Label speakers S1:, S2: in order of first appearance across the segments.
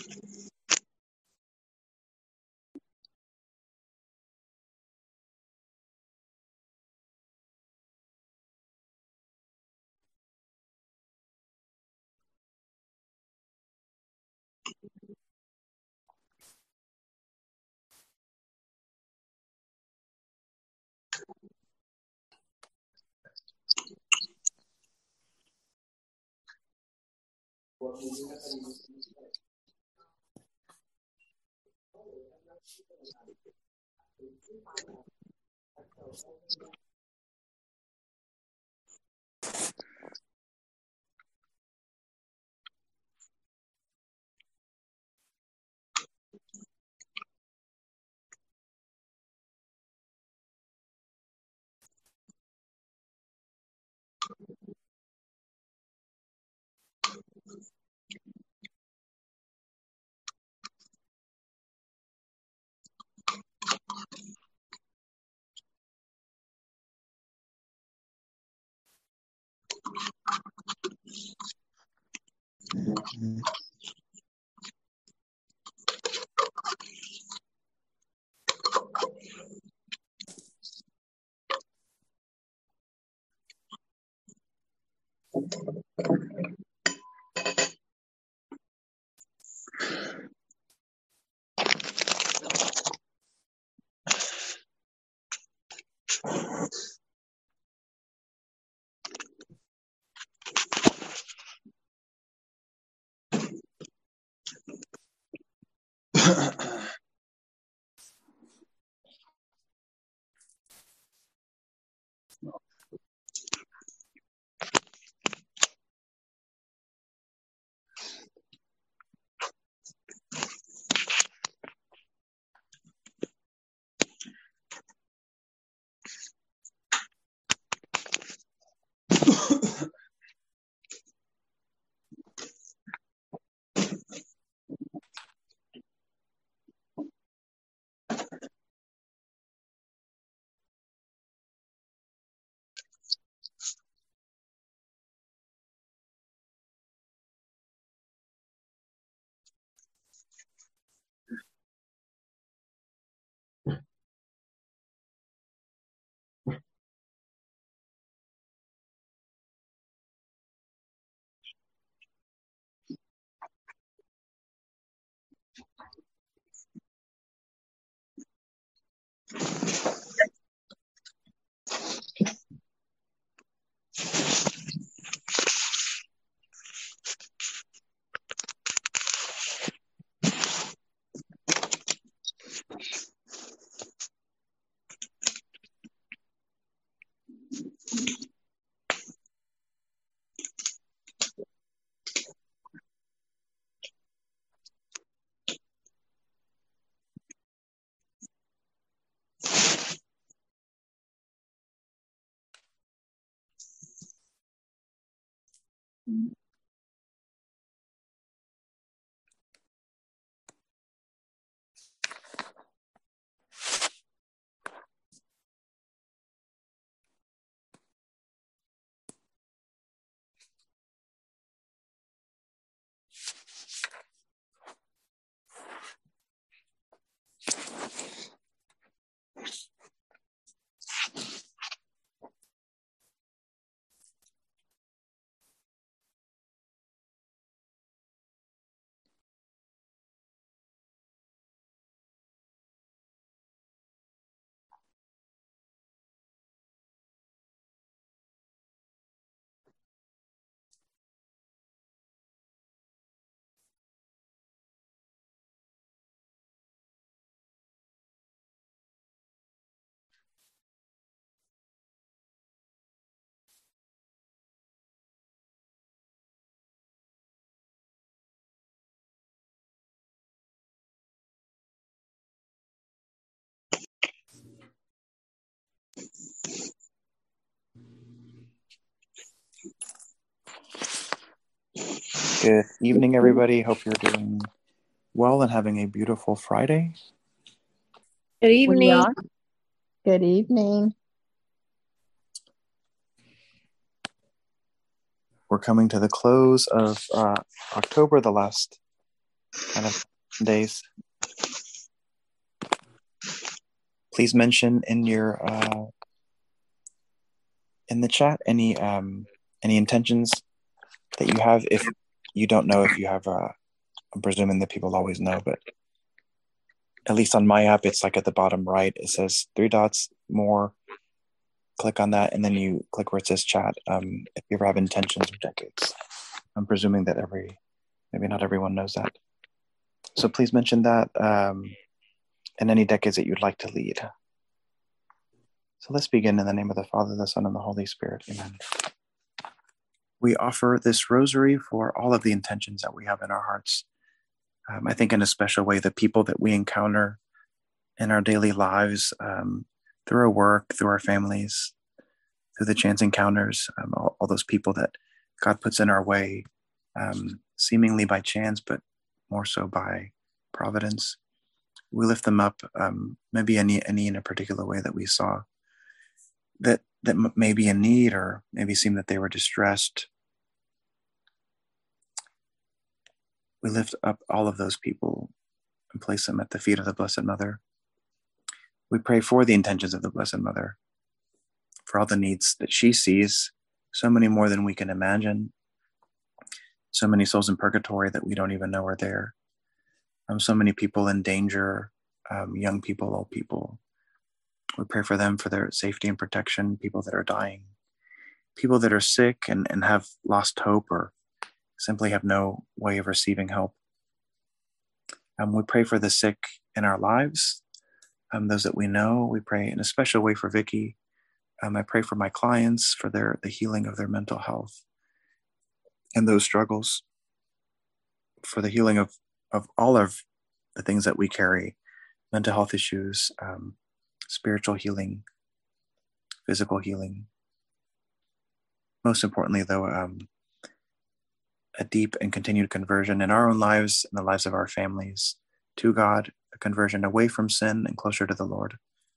S1: Good evening, everybody. Hope you're doing well and having a beautiful Friday.
S2: Good evening.
S3: Good evening.
S1: We're coming to the close of October, the last kind of days. Please mention in your in the chat any intentions that you have. If you don't know if you have, I'm presuming that people always know, but at least on my app, it's like at the bottom right, it says 3 dots, more. Click on that, and then you click where it says chat. If you ever have intentions or decades, I'm presuming that maybe not everyone knows that. So please mention that, and any decades that you'd like to lead. So let's begin in the name of the Father, the Son, and the Holy Spirit. Amen. We offer this rosary for all of the intentions that we have in our hearts. I think in a special way, the people that we encounter in our daily lives, through our work, through our families, through the chance encounters, all those people that God puts in our way, seemingly by chance, but more so by providence. We lift them up, maybe any in a particular way that we saw that may be in need, or maybe seem that they were distressed. We lift up all of those people and place them at the feet of the Blessed Mother. We pray for the intentions of the Blessed Mother, for all the needs that she sees, so many more than we can imagine, so many souls in purgatory that we don't even know are there, so many people in danger, young people, old people. We pray for them, for their safety and protection, people that are dying, people that are sick and have lost hope or simply have no way of receiving help. We pray for the sick in our lives, those that we know. We pray in a special way for Vicky. I pray for my clients, for the healing of their mental health and those struggles, for the healing of all of the things that we carry, mental health issues, spiritual healing, physical healing. Most importantly, though, a deep and continued conversion in our own lives and the lives of our families to God, a conversion away from sin and closer to the Lord.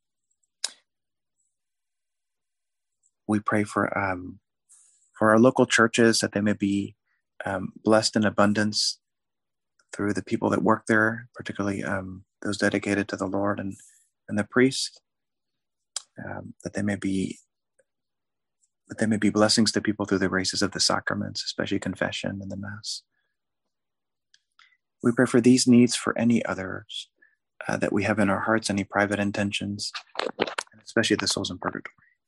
S1: We pray for our local churches, that they may be blessed in abundance through the people that work there, particularly those dedicated to the Lord and the priests, that they may be blessings to people through the graces of the sacraments, especially confession and the Mass. We pray for these needs, for any others that we have in our hearts, any private intentions, and especially the souls in purgatory.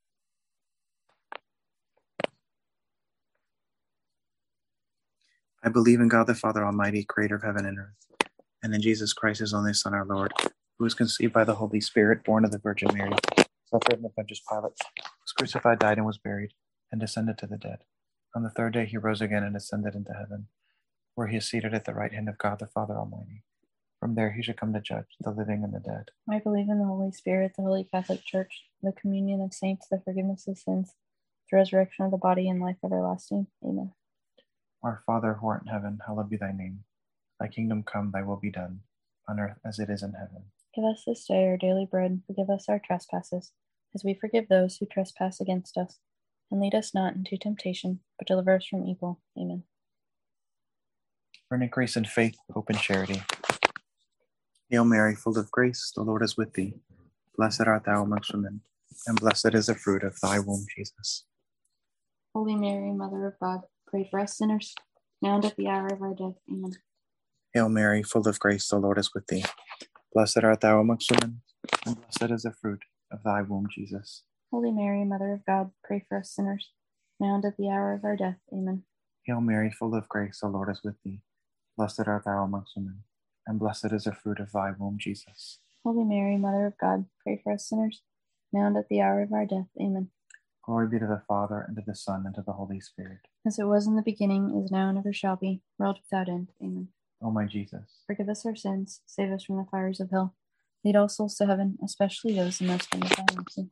S1: I believe in God the Father Almighty, creator of heaven and earth, and in Jesus Christ, his only Son, our Lord, who was conceived by the Holy Spirit, born of the Virgin Mary, suffered in the Pontius Pilate, was crucified, died, and was buried, and descended to the dead. On the third day he rose again and ascended into heaven, where he is seated at the right hand of God the Father Almighty. From there he should come to judge the living and the dead.
S2: I believe in the Holy Spirit, the Holy Catholic Church, the communion of saints, the forgiveness of sins, the resurrection of the body, and life everlasting. Amen.
S1: Our Father, who art in heaven, hallowed be thy name. Thy kingdom come, thy will be done, on earth as it is in heaven.
S2: Give us this day our daily bread, and forgive us our trespasses, as we forgive those who trespass against us. And lead us not into temptation, but deliver us from evil. Amen.
S1: Bring in grace and faith, hope and charity. Hail Mary, full of grace, the Lord is with thee. Blessed art thou amongst women, and blessed is the fruit of thy womb, Jesus.
S2: Holy Mary, Mother of God, pray for us sinners, now and at the hour of our death. Amen.
S1: Hail Mary, full of grace, the Lord is with thee. Blessed art thou amongst women, and blessed is the fruit of thy womb, Jesus.
S2: Holy Mary, Mother of God, pray for us sinners, now and at the hour of our death. Amen.
S1: Hail Mary, full of grace, the Lord is with thee. Blessed art thou amongst women, and blessed is the fruit of thy womb, Jesus.
S2: Holy Mary, Mother of God, pray for us sinners, now and at the hour of our death. Amen.
S1: Glory be to the Father, and to the Son, and to the Holy Spirit.
S2: As it was in the beginning, is now, and ever shall be, world without end. Amen.
S1: O my Jesus,
S2: forgive us our sins, save us from the fires of hell. Lead all souls to heaven, especially those in most need of thy mercy.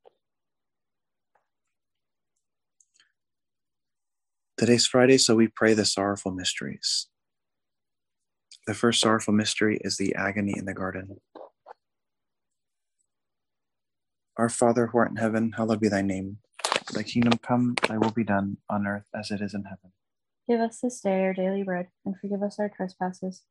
S1: Today's Friday, so we pray the sorrowful mysteries. The first sorrowful mystery is the agony in the garden. Our Father, who art in heaven, hallowed be thy name. Thy kingdom come, thy will be done, on earth as it is in heaven.
S2: Give us this day our daily bread, and forgive us our trespasses,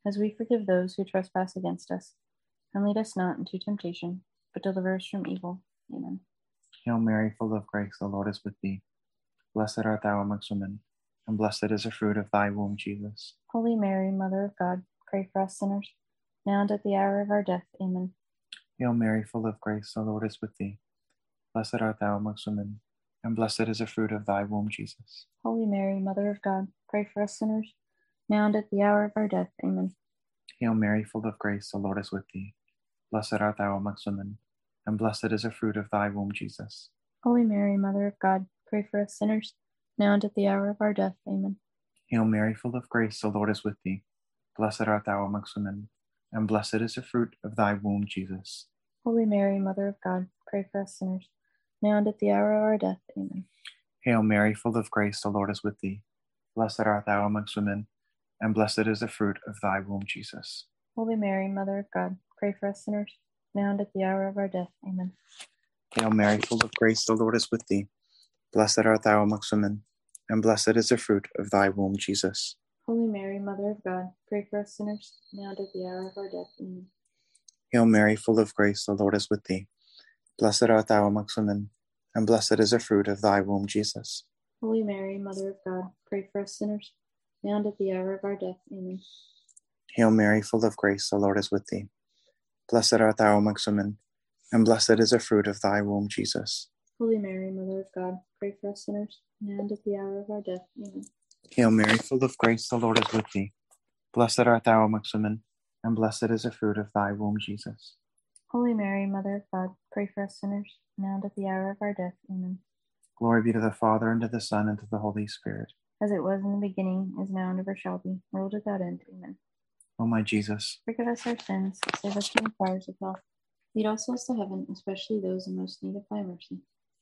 S2: as we forgive those who trespass against us. And lead us not into temptation, but deliver us from evil. Amen.
S1: Hail Mary, full of grace, the Lord is with thee. Blessed art thou amongst women, and blessed is the fruit of thy womb, Jesus.
S2: Holy Mary, Mother of God, pray for us sinners, now and at the hour of our death. Amen.
S1: Hail Mary, full of grace, the Lord is with thee. Blessed art thou amongst women, and blessed is the fruit of thy womb, Jesus.
S2: Holy Mary, Mother of God, pray for us sinners, now and at the hour of our death. Amen.
S1: Hail Mary, full of grace, the Lord is with thee. Blessed art thou amongst women, and blessed is the fruit of thy womb, Jesus.
S2: Holy Mary, Mother of God, pray for us sinners, now and at the hour of our death. Amen.
S1: Hail Mary, full of grace, the Lord is with thee. Blessed art thou amongst women, and blessed is the fruit of thy womb, Jesus.
S2: Holy Mary, Mother of God, pray for us sinners, now and at the hour of our death. Amen.
S1: Hail Mary, full of grace, the Lord is with thee. Blessed art thou amongst women, and blessed is the fruit of thy womb, Jesus.
S2: Holy Mary, Mother of God, pray for us sinners, now and at the hour of our death. Amen.
S1: Hail Mary, full of grace, the Lord is with thee. Blessed art thou amongst women, and blessed is the fruit of thy womb, Jesus.
S2: Holy Mary, Mother of God, pray for us sinners, now and at the hour of our death. Amen.
S1: Hail Mary, full of grace, the Lord is with thee. Blessed art thou amongst women, and blessed is the fruit of thy womb, Jesus.
S2: Holy Mary, Mother of God, pray for us sinners, now and at the hour of our death. Amen.
S1: Hail Mary, full of grace, the Lord is with thee. Blessed art thou amongst women, and blessed is the fruit of thy womb, Jesus.
S2: Holy Mary, Mother of God, pray for us sinners, now and at the hour of our death. Amen.
S1: Hail Mary, full of grace, the Lord is with thee. Blessed art thou amongst women, and blessed is the fruit of thy womb, Jesus.
S2: Holy Mary, Mother of God, pray for us sinners, now and at the hour of our death. Amen.
S1: Glory be to the Father, and to the Son, and to the Holy Spirit.
S2: As it was in the beginning, is now, and ever shall be, world without end. Amen.
S1: O my Jesus,
S2: forgive us our sins, save us from the fires of hell. Lead all souls to heaven, especially those in most need of thy mercy.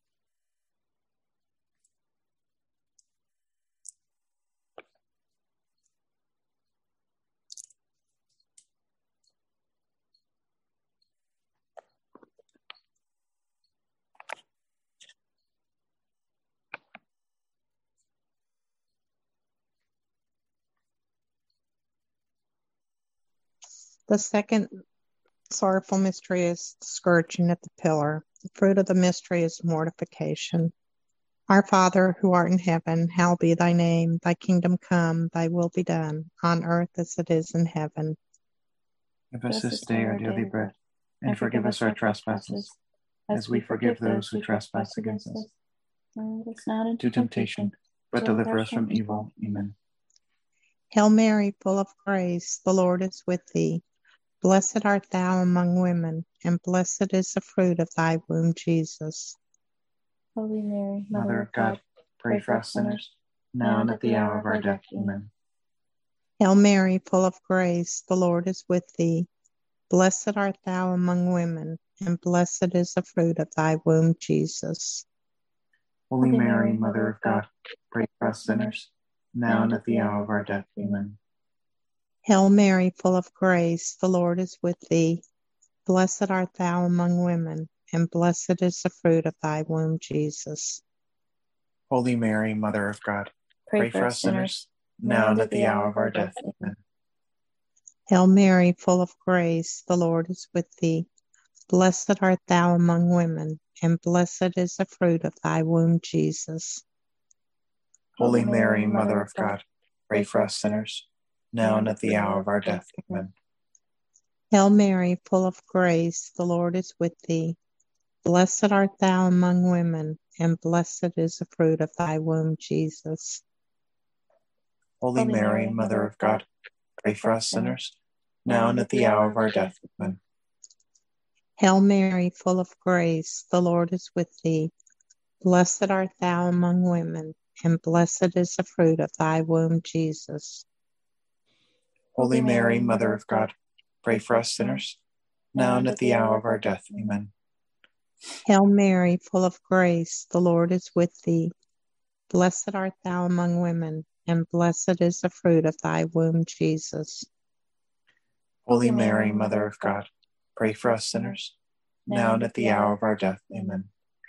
S3: The second sorrowful mystery is the scourging at the pillar. The fruit of the mystery is mortification. Our Father, who art in heaven, hallowed be thy name. Thy kingdom come, thy will be done, on earth as it is in heaven.
S1: give us this day our daily bread, and forgive us our trespasses, as we forgive those who trespass against us.
S2: And lead us not
S1: To temptation, but deliver us from evil. Amen.
S3: Hail Mary, full of grace, the Lord is with thee. Blessed art thou among women, and blessed is the fruit of thy womb, Jesus.
S2: Holy Mary,
S1: Mother of God, pray for us sinners, now and at the hour of our death. Amen.
S3: Hail Mary, full of grace, the Lord is with thee. Blessed art thou among women, and blessed is the fruit of thy womb, Jesus.
S1: Holy Mary, Mother of God, pray for us sinners, now and at the hour of our death. Amen.
S3: Hail Mary, full of grace, the Lord is with thee. Blessed art thou among women, and blessed is the fruit of thy womb, Jesus.
S1: Holy Mary, Mother of God, pray for us sinners, now and at the hour of our death. Amen.
S3: Hail Mary, full of grace, the Lord is with thee. Blessed art thou among women, and blessed is the fruit of thy womb, Jesus.
S1: Holy Mary, Mother of God, pray for us sinners, now and at the hour of our death. Amen.
S3: Hail Mary, full of grace, the Lord is with thee. Blessed art thou among women, and blessed is the fruit of thy womb, Jesus.
S1: Holy Mary, Mother of God, pray for us sinners, now and at the hour of our death. Amen.
S3: Hail Mary, full of grace, the Lord is with thee. Blessed art thou among women, and blessed is the fruit of thy womb, Jesus.
S1: Holy Mary, Mother of God, pray for us sinners, now and at the hour of our death. Amen.
S3: Hail Mary, full of grace, the Lord is with thee. Blessed art thou among women, and blessed is the fruit of thy womb, Jesus.
S1: Holy Mary, Mother of God, pray for us sinners, now and at the hour of our death. Amen.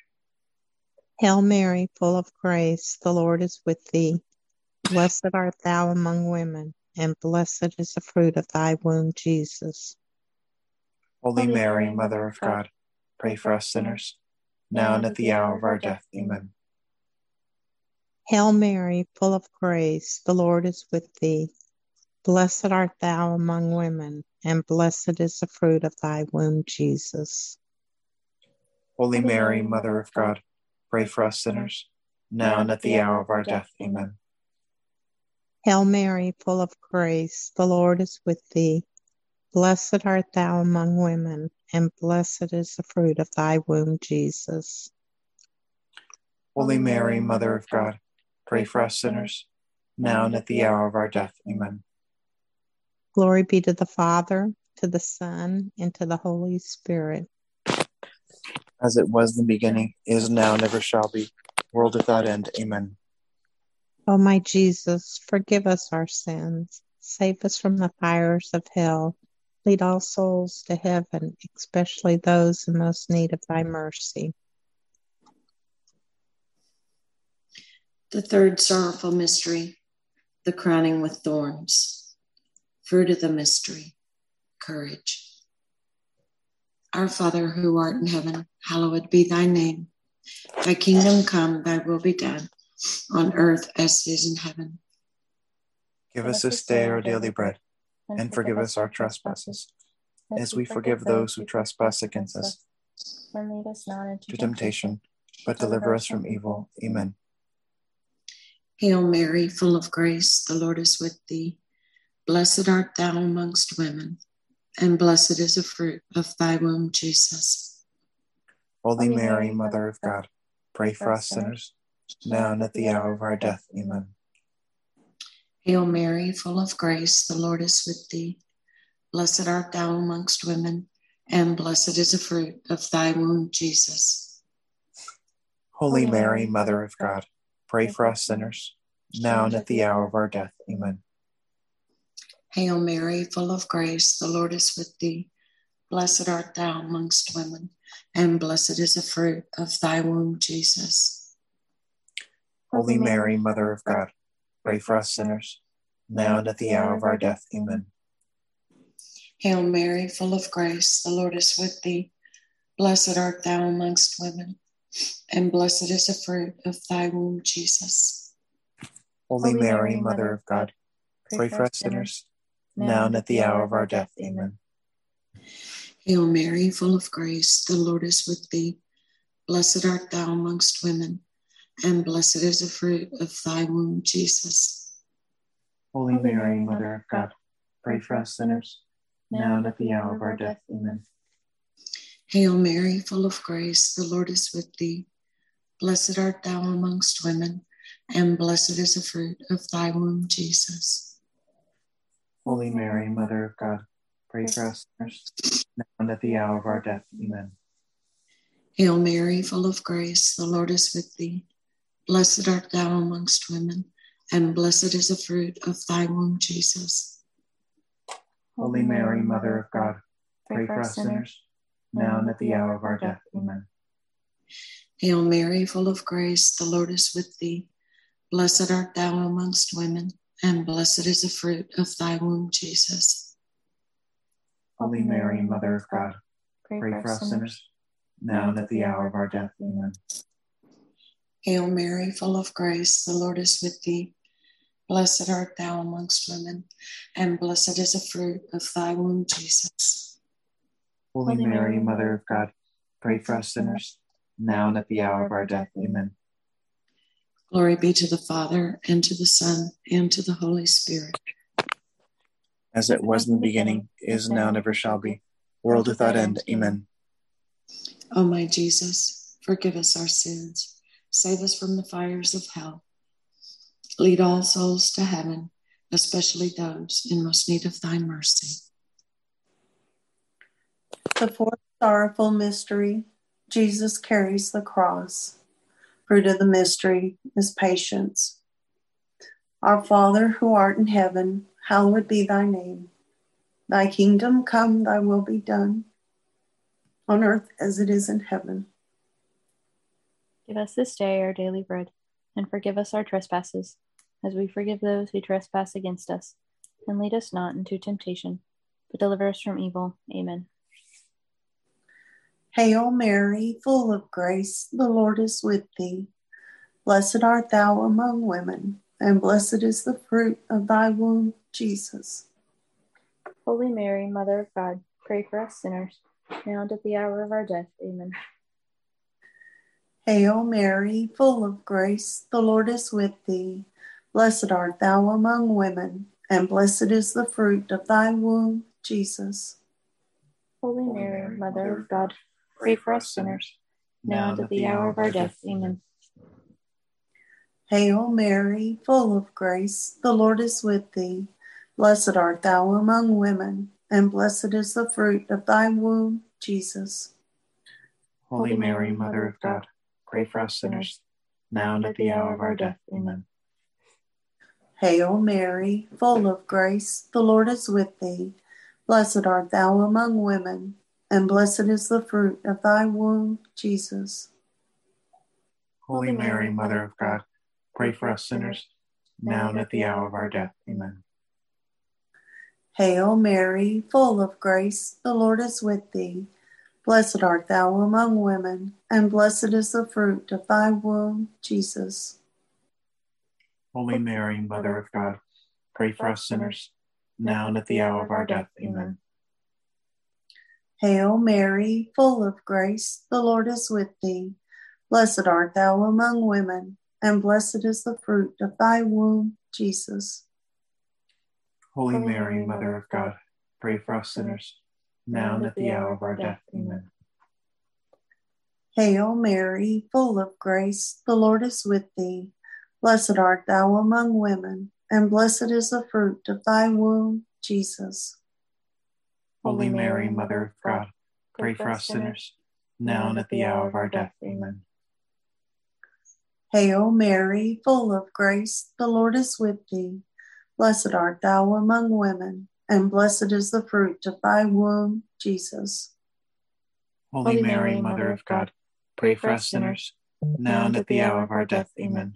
S3: Hail Mary, full of grace, the Lord is with thee. Blessed art thou among women, and blessed is the fruit of thy womb, Jesus.
S1: Holy Mary, Mother of God, pray for us sinners, now and at the hour of our death. Amen.
S3: Hail Mary, full of grace, the Lord is with thee. Blessed art thou among women, and blessed is the fruit of thy womb, Jesus.
S1: Holy Mary, Mother of God, pray for us sinners, now and at the hour of our death. Amen.
S3: Hail Mary, full of grace, the Lord is with thee. Blessed art thou among women, and blessed is the fruit of thy womb, Jesus.
S1: Holy Mary, Mother of God, pray for us sinners, now and at the hour of our death. Amen.
S3: Glory be to the Father, to the Son, and to the Holy Spirit.
S1: As it was in the beginning, is now, and ever shall be, world without end. Amen.
S3: O my Jesus, forgive us our sins, save us from the fires of hell, lead all souls to heaven, especially those in most need of thy mercy.
S4: The third sorrowful mystery, the crowning with thorns. Fruit of the mystery, courage. Our Father, who art in heaven, hallowed be thy name. Thy kingdom come, thy will be done, on earth as it is in heaven.
S1: Give us this day our daily bread, and forgive us our trespasses, as we forgive those who trespass against us.
S2: And lead us not into
S1: To temptation, but deliver us from evil. Amen.
S4: Hail Mary, full of grace, the Lord is with thee. Blessed art thou amongst women, and blessed is the fruit of thy womb, Jesus.
S1: Holy Mary, Mother of God, pray for us sinners, now and at the hour of our death. Amen.
S4: Hail Mary, full of grace, the Lord is with thee. Blessed art thou amongst women, and blessed is the fruit of thy womb, Jesus.
S1: Holy Mary, Mother of God, pray for us sinners, now and at the hour of our death. Amen.
S4: Hail Mary, full of grace, the Lord is with thee. Blessed art thou amongst women, and blessed is the fruit of thy womb, Jesus.
S1: Holy Mary, Mother of God, pray for us sinners, now and at the hour of our death. Amen.
S4: Hail Mary, full of grace, the Lord is with thee. Blessed art thou amongst women, and blessed is the fruit of thy womb, Jesus.
S1: Holy Mary, Mother of God, pray for us sinners, now and at the hour of our death. Amen.
S4: Hail Mary, full of grace, the Lord is with thee. Blessed art thou amongst women, and blessed is the fruit of thy womb, Jesus.
S1: Holy Mary, Mother of God, pray for us sinners, now and at the hour of our death. Amen.
S4: Hail Mary, full of grace, the Lord is with thee. Blessed art thou amongst women, and blessed is the fruit of thy womb, Jesus.
S1: Holy Mary, Mother of God, pray for us sinners, now and at the hour of our death. Amen.
S4: Hail Mary, full of grace, the Lord is with thee. Blessed art thou amongst women, and blessed is the fruit of thy womb, Jesus.
S1: Holy Mary, Mother of God, pray for us sinners, now and at the hour of our death. Amen.
S4: Hail Mary, full of grace, the Lord is with thee. Blessed art thou amongst women, and blessed is the fruit of thy womb, Jesus.
S1: Holy Mary, Mother of God, pray for us sinners, now and at the hour of our death. Amen.
S4: Hail Mary, full of grace, the Lord is with thee. Blessed art thou amongst women, and blessed is the fruit of thy womb, Jesus.
S1: Holy Mary, Mother of God, pray for us sinners, now and at the hour of our death. Amen.
S4: Glory be to the Father, and to the Son, and to the Holy Spirit.
S1: As it was in the beginning, is now, and ever shall be, world without end. Amen.
S4: O my Jesus, forgive us our sins, save us from the fires of hell. Lead all souls to heaven, especially those in most need of thy mercy.
S5: The fourth sorrowful mystery, Jesus carries the cross. Fruit of the mystery is patience. Our Father, who art in heaven, hallowed be thy name. Thy kingdom come, thy will be done, on earth as it is in heaven.
S2: Give us this day our daily bread, and forgive us our trespasses, as we forgive those who trespass against us. and lead us not into temptation, but deliver us from evil. Amen.
S5: Hail Mary, full of grace, the Lord is with thee. Blessed art thou among women, and blessed is the fruit of thy womb, Jesus.
S2: Holy Mary, Mother of God, pray for us sinners, now and at the hour of our death. Amen.
S5: Hail Mary, full of grace, the Lord is with thee. Blessed art thou among women, and blessed is the fruit of thy womb, Jesus.
S2: Holy Mary, Mother of God, pray for us sinners, now and at the hour of our death. Amen.
S5: Hail Mary, full of grace, the Lord is with thee. Blessed art thou among women, and blessed is the fruit of thy womb, Jesus.
S1: Holy Mary, Mother of God, pray for us sinners, now and at the hour of our death. Amen.
S5: Hail Mary, full of grace, the Lord is with thee. Blessed art thou among women, and blessed is the fruit of thy womb, Jesus.
S1: Holy Mary, Mother of God, pray for us sinners, now and at the hour of our death. Amen.
S5: Hail Mary, full of grace, the Lord is with thee. Blessed art thou among women, and blessed is the fruit of thy womb, Jesus.
S1: Holy Mary, Mother of God, pray for us sinners, now and at the hour of our death. Amen.
S5: Hail Mary, full of grace, the Lord is with thee. Blessed art thou among women, and blessed is the fruit of thy womb, Jesus.
S1: Holy Mary, Mother of God, pray for us sinners, now and at the hour of our death. Amen.
S5: Hail Mary, full of grace, the Lord is with thee. Blessed art thou among women, and blessed is the fruit of thy womb, Jesus.
S1: Holy Mary, Mother of God, pray for us sinners, now and at the hour of our death. Amen.
S5: Hail Mary, full of grace, the Lord is with thee. Blessed art thou among women, and blessed is the fruit of thy womb, Jesus.
S1: Holy Mary, Mother of God, pray for us sinners, now and at the hour of our death. Amen.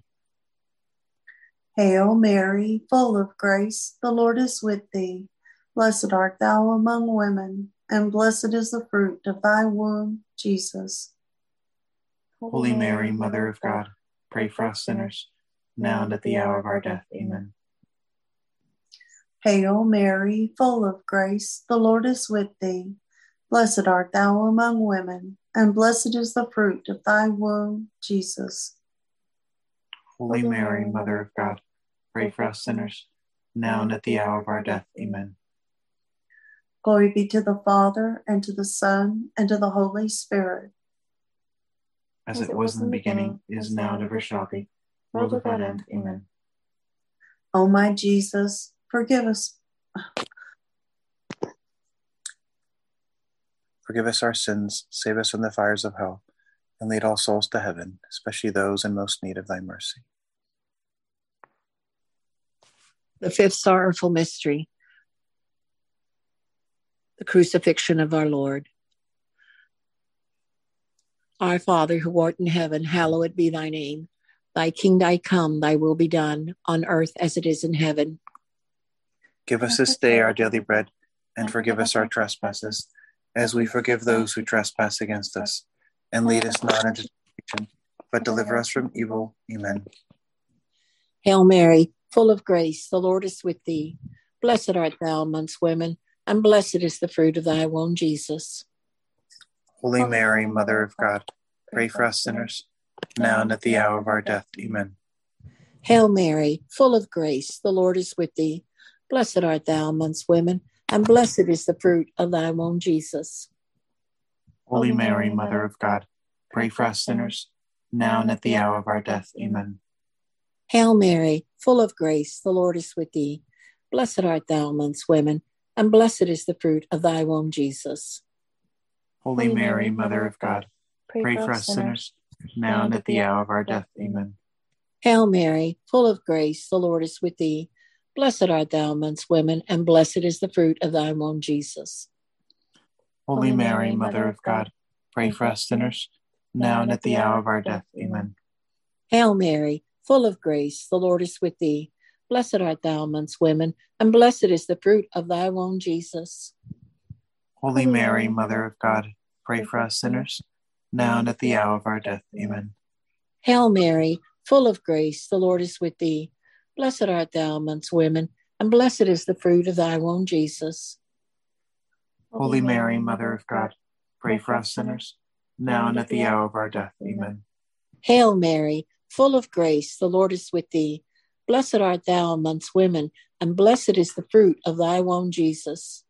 S5: Hail Mary, full of grace, the Lord is with thee. Blessed art thou among women, and blessed is the fruit of thy womb, Jesus.
S1: Holy Mary, Mother of God, pray for us sinners, now and at the hour of our death. Amen.
S5: Hail Mary, full of grace, the Lord is with thee. Blessed art thou among women, and blessed is the fruit of thy womb, Jesus.
S1: Holy Mary, Mother of God, pray for us sinners, now and at the hour of our death. Amen.
S5: Glory be to the Father, and to the Son, and to the Holy Spirit.
S1: As it was in the beginning, is now, and ever shall be, world without end. Amen.
S5: O my Jesus, forgive us.
S1: Forgive us our sins, save us from the fires of hell, and lead all souls to heaven, especially those in most need of thy mercy.
S6: The fifth sorrowful mystery, the crucifixion of our Lord. Our Father, who art in heaven, hallowed be thy name. Thy kingdom come, thy will be done, on earth as it is in heaven.
S1: Give us this day our daily bread, and forgive us our trespasses, as we forgive those who trespass against us. And lead us not into temptation, but deliver us from evil. Amen.
S6: Hail Mary, full of grace, the Lord is with thee. Blessed art thou amongst women, and blessed is the fruit of thy womb, Jesus.
S1: Holy Mary, Mother of God, pray for us sinners, now and at the hour of our death. Amen.
S6: Hail Mary, full of grace, the Lord is with thee. Blessed art thou amongst women, and blessed is the fruit of thy womb, Jesus.
S1: Holy Mary, Mother of God, pray for us sinners, now and at the hour of our death. Amen.
S6: Hail Mary, full of grace, the Lord is with thee. Blessed art thou amongst women, and blessed is the fruit of thy womb, Jesus.
S1: Holy Mary, Mother of God, pray for us sinners, now and at the hour of our death. Amen.
S6: Hail Mary, full of grace, the Lord is with thee. Blessed art thou amongst women, and blessed is the fruit of thy womb, Jesus.
S1: Holy Mary, Mother of God, pray for us sinners, now and at the hour of our death. Amen.
S6: Hail Mary, full of grace, the Lord is with thee. Blessed art thou amongst women, and blessed is the fruit of thy womb, Jesus.
S1: Holy Mary, Mother of God, pray for us sinners, now and at the hour of our death. Amen.
S6: Hail Mary, full of grace, the Lord is with thee. Blessed art thou amongst women, and blessed is the fruit of thy womb, Jesus.
S1: Holy Mary, Mother of God, pray for us sinners, now and at the hour of our death. Amen.
S6: Hail Mary, full of grace, the Lord is with thee. Blessed art thou amongst women, and blessed is the fruit of thy womb, Jesus.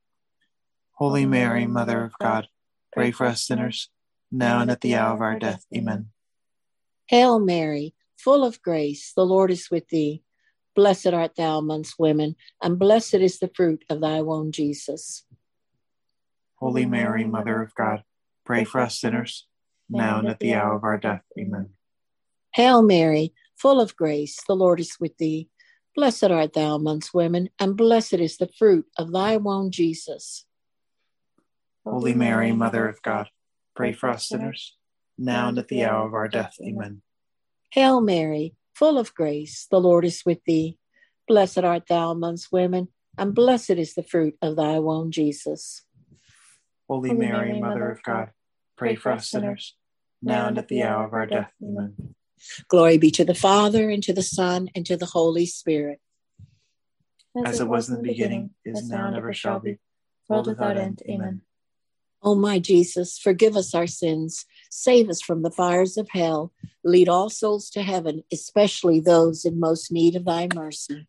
S1: Holy Mary, Mother of God, pray for us sinners, now and at the hour of our death. Amen.
S6: Hail Mary, full of grace, the Lord is with thee. Blessed art thou amongst women, and blessed is the fruit of thy womb, Jesus.
S1: Holy Mary, Mother of God, pray for us sinners, now and at the hour of our death. Amen.
S6: Hail Mary, full of grace, the Lord is with thee. Blessed art thou amongst women, and blessed is the fruit of thy womb, Jesus.
S1: Holy Mary, Mother of God, pray for us sinners, now and at the hour of our death. Amen.
S6: Hail Mary, full of grace, the Lord is with thee. Blessed art thou amongst women, and blessed is the fruit of thy womb, Jesus.
S1: Holy Mary, Mother of God, pray for us sinners, now and at the hour of our death. Amen.
S6: Glory be to the Father, and to the Son, and to the Holy Spirit.
S1: As it was in the beginning, is now, and ever shall be, world without end. Amen.
S6: O my Jesus, forgive us our sins, save us from the fires of hell, lead all souls to heaven, especially those in most need of thy mercy.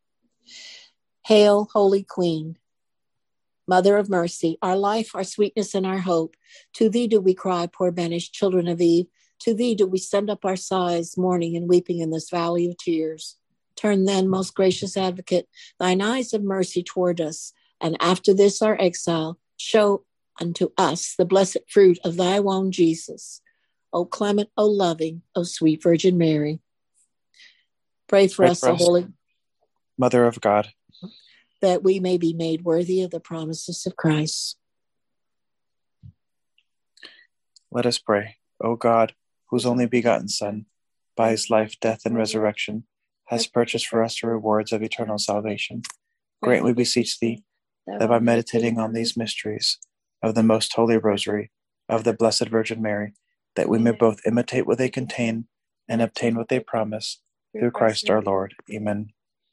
S6: Hail, Holy Queen, Mother of mercy, our life, our sweetness, and our hope. To thee do we cry, poor banished children of Eve. To thee do we send up our sighs, mourning and weeping in this valley of tears. Turn then, most gracious advocate, thine eyes of mercy toward us, and after this our exile, show unto us the blessed fruit of thy womb, Jesus. O clement, O loving, O sweet Virgin Mary. Pray for us, O Holy
S1: Mother of God,
S6: that we may be made worthy of the promises of Christ.
S1: let us pray. O God, whose only begotten Son, by his life, death, and resurrection, has purchased for us the rewards of eternal salvation, grant, we beseech thee, that by meditating on these mysteries of the most holy rosary of the Blessed Virgin Mary, that we may both imitate what they contain and obtain what they promise, through Christ our Lord. Amen.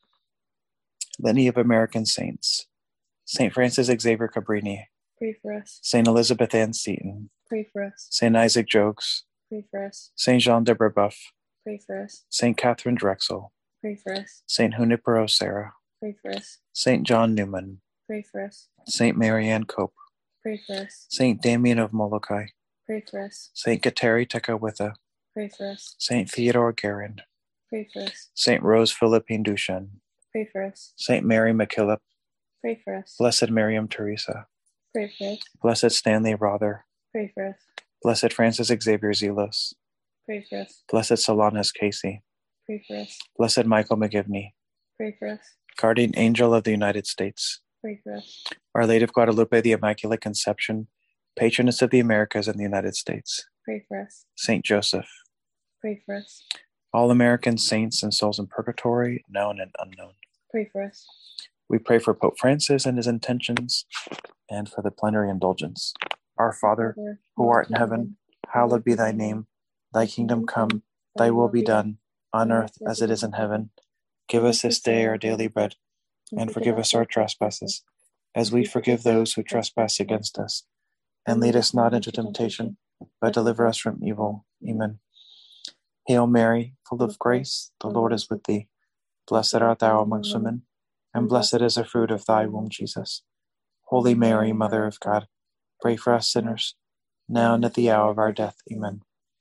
S1: Litany of American Saints. St. Francis Xavier Cabrini.
S2: Pray for us.
S1: St. Elizabeth Ann Seton.
S2: Pray for us.
S1: St. Isaac Jogues.
S2: Pray for us.
S1: St. Jean de Brebeuf.
S2: Pray for us.
S1: St. Catherine Drexel.
S2: Pray for us.
S1: St. Junipero Serra.
S2: Pray for us.
S1: St. John Newman.
S2: Pray for us.
S1: St. Marianne Cope.
S2: Pray for us.
S1: St. Damien of Molokai.
S2: Pray for us.
S1: St. Kateri Tekakwitha.
S2: Pray for us.
S1: St. Theodore Guerin.
S2: Pray for us.
S1: St. Rose Philippine Duchesne.
S2: Pray for us.
S1: St. Mary MacKillop.
S2: Pray for us.
S1: Blessed Miriam Teresa.
S2: Pray for us.
S1: Blessed Stanley Rother.
S2: Pray for us.
S1: Blessed Francis Xavier Zelos.
S2: Pray for us.
S1: Blessed Solanus Casey.
S2: Pray for us.
S1: Blessed Michael McGivney.
S2: Pray for us.
S1: Guardian Angel of the United States.
S2: Pray for us.
S1: Our Lady of Guadalupe, the Immaculate Conception, Patroness of the Americas and the United States.
S2: Pray for us.
S1: Saint Joseph.
S2: Pray for us.
S1: All American saints and souls in purgatory, known and unknown.
S2: Pray for us.
S1: We pray for Pope Francis and his intentions, and for the plenary indulgence. Our Father, who art in heaven, hallowed be thy name. Thy kingdom come, thy will be done, on earth as it is in heaven. Give us this day our daily bread, and forgive us our trespasses, as we forgive those who trespass against us. And lead us not into temptation, but deliver us from evil. Amen. Hail Mary, full of grace, the Lord is with thee. Blessed art thou amongst women, and blessed is the fruit of thy womb, Jesus. Holy Mary, Mother of God, pray for us sinners, now and at the hour of our death. Amen.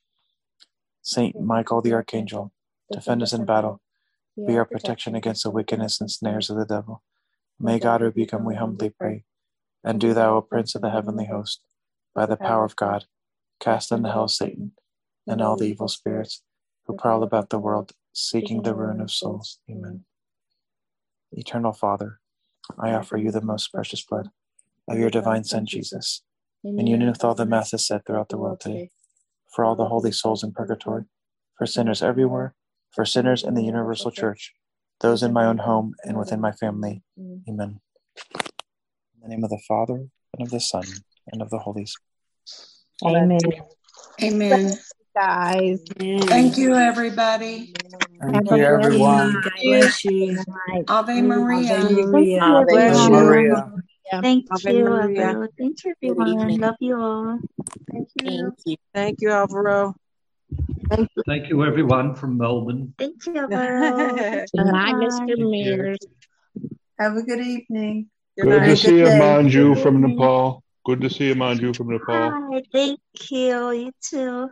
S1: Saint Michael the Archangel, defend us in battle. Be our protection against the wickedness and snares of the devil. May God rebuke him, we humbly pray. And do thou, O Prince of the heavenly host, by the power of God, cast into hell Satan and all the evil spirits who prowl about the world, seeking the ruin of souls. Amen. Eternal Father, I offer you the most precious blood of your divine Son, Jesus, in union with all the masses said throughout the world today, for all the holy souls in purgatory, for sinners everywhere, for sinners in the universal church, those in my own home and within my family. Amen. In the name of the Father, and of the Son, and of the Holy Spirit.
S3: Amen.
S4: Amen.
S3: Guys.
S4: Thank you, everybody.
S1: Thank you, everyone.
S6: God bless you.
S4: Ave Maria.
S7: Thank you,
S3: Bless
S1: Ave
S3: you.
S1: Maria.
S7: Thank
S8: Ave
S7: you,
S8: Maria.
S7: Alvaro. Thank you,
S6: Good
S7: everyone.
S6: evening.
S7: Love you all.
S5: Thank you.
S6: Thank you.
S8: Thank you, Alvaro.
S9: Thank you, everyone from Melbourne.
S7: Thank you, Alvaro. Thank you,
S3: Good night,
S7: Bye.
S3: Mr.
S9: Thank you.
S3: Mears.
S5: Have a good evening.
S8: Good
S10: Good to
S8: night.
S10: see you,
S5: day.
S10: Manju from
S7: evening.
S10: Nepal. Good to see you, Manju from Nepal.
S7: Hi, thank you. You too.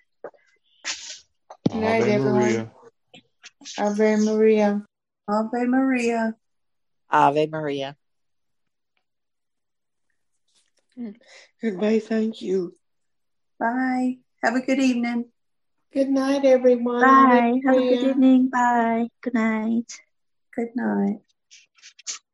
S11: Good night,
S10: Ave
S11: everyone.
S10: Maria.
S11: Ave Maria.
S5: Ave Maria.
S6: Ave Maria.
S11: Goodbye. Thank you.
S5: Bye. Have a good evening.
S11: Good night, everyone.
S7: Bye.
S11: Ave
S7: Have a good
S11: Maria.
S7: evening. Bye. Good night.
S5: Good night.